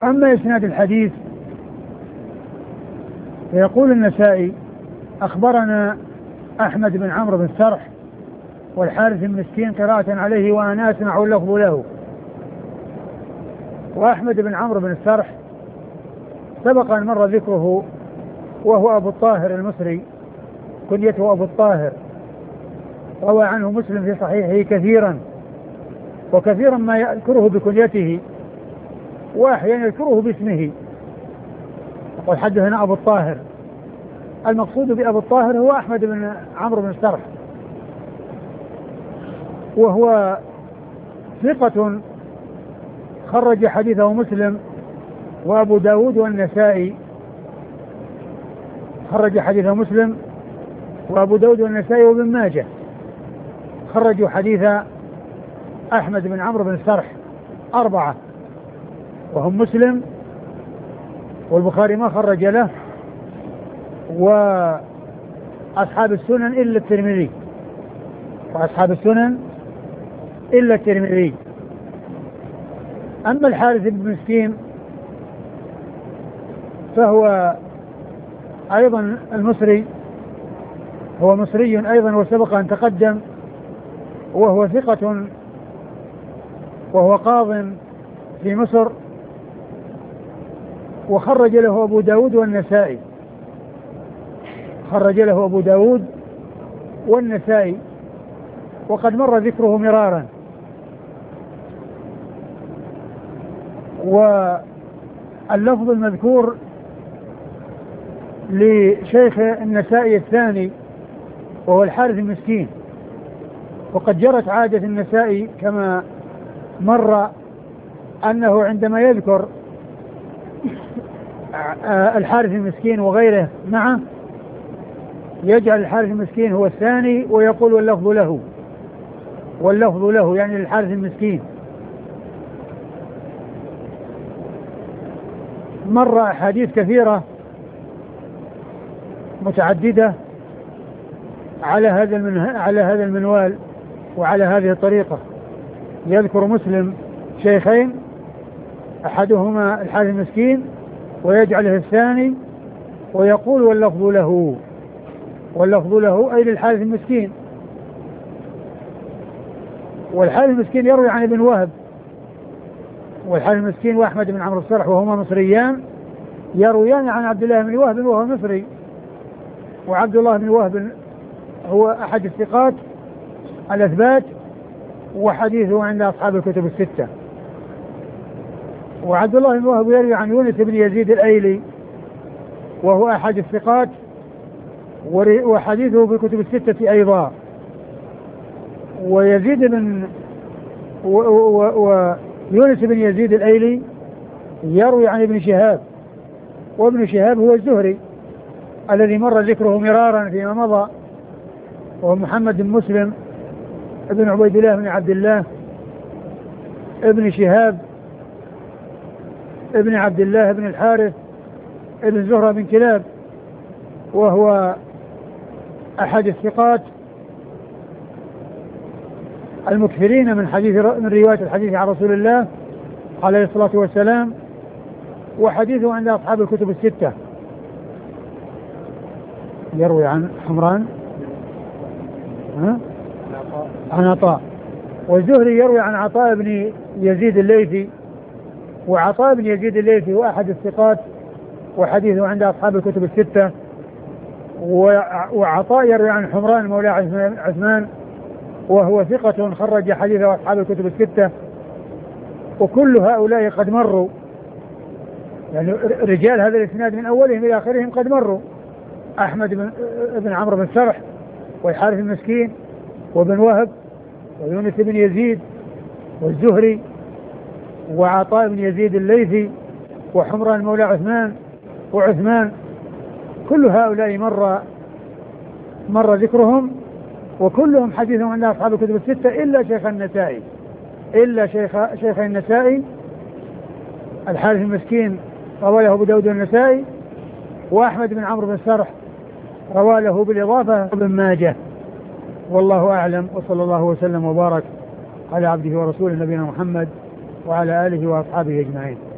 أما إسناد الحديث فيقول النسائي: أخبرنا أحمد بن عمرو بن سرح والحارث المسكين قراءة عليه وأنا أسمع اللفظ له. وأحمد بن عمرو بن السرح سبق أن مر ذكره، وهو أبو الطاهر المصري، كنيته أبو الطاهر، روى عنه مسلم في صحيحه كثيرا، وكثيرا ما يذكره بكنيته وأحيانا يذكره باسمه، يقول حدثنا أبو الطاهر. المقصود بأبو الطاهر هو أحمد بن عمرو بن السرح، وهو ثقة خرج حديثه مسلم وأبو داود والنسائي، خرج حديث مسلم وأبو داود والنسائي وابن ماجه، خرجوا حديث أحمد بن عمرو بن السرح 4، وهم مسلم والبخاري ما خرج له، وأصحاب السنن إلا الترمذي، وأصحاب السنن إلا الترمذي. أما الحارث بن مسكين فهو أيضا المصري، هو مصري أيضا وسبق أن تقدم، وهو ثقة، وهو قاض في مصر، وخرج له أبو داود والنسائي، خرج له أبو داود والنسائي، وقد مر ذكره مرارا. واللفظ المذكور لشيخ النسائي الثاني وهو الحارث المسكين، وقد جرت عادة النسائي كما مر أنه عندما يذكر الحارث المسكين وغيره معه يجعل الحارث المسكين هو الثاني ويقول واللفظ له، واللفظ له يعني الحارث المسكين. مر أحاديث كثيرة متعددة على هذا المنوال وعلى هذه الطريقة. يذكر مسلم شيخين، أحدهما الحارث المسكين ويجعله الثاني ويقول واللفظ له، واللفظ له أي للحارث المسكين. والحارث المسكين يروي عن ابن وهب، والحارث المسكين وأحمد بن عمرو السرح وهما مصريان يرويان عن عبد الله بن وهب وهو مصري، وعبد الله بن وهب هو أحد الثقات الأثبات وحديثه عند أصحاب الكتب الستة. وعبد الله بن وهب يروي عن يونس بن يزيد الأيلي وهو أحد الثقات وحديثه في الكتب الستة أيضا. ويزيد بن ويونس بن يزيد الأيلي يروي عن ابن شهاب، وابن شهاب هو الزهري الذي مر ذكره مرارا فيما مضى، وهو محمد بن مسلم ابن عبيد الله بن عبد الله ابن شهاب ابن عبد الله بن الحارث ابن زهرة بن كلاب، وهو أحد الثقات المكثرين من رواية الحديث عن رسول الله عليه الصلاة والسلام، وحديثه عند أصحاب الكتب الستة. يروي عن حمران عن عطاء، والزهري يروي عن عطاء بن يزيد الليثي، وعطاء بن يزيد الليثي هو أحد الثقات وحديثه عند أصحاب الكتب الستة. وعطاء يروي عن حمران مولى عثمان وهو ثقة خرج حديثه أصحاب الكتب الستة. وكل هؤلاء قد مروا، يعني رجال هذا الإسناد من أولهم إلى آخرهم قد مروا: أحمد بن عمرو بن سرح والحارث المسكين وابن وهب ويونس بن يزيد والزهري وعطاء بن يزيد الليثي وحمران مولى عثمان وعثمان. كل هؤلاء مر ذكرهم، وكلهم حديثهم عند أصحاب الكتب الستة إلا شيخ النسائي، إلا شيخ النسائي الحارث المسكين روى له أبو داود النسائي، وأحمد بن عمرو بن سرح روى له بالإضافة ابن ماجه. والله أعلم، وصلى الله وسلم وبارك على عبده ورسوله نبينا محمد وعلى آله وأصحابه أجمعين.